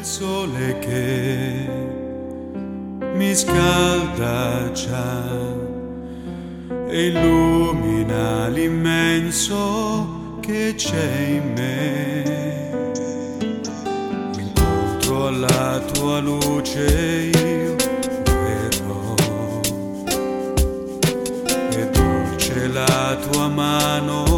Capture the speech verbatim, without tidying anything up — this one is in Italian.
sole che mi scalda già e illumina l'immenso che c'è in me. Incontro alla tua luce io verrò, e dolce la tua mano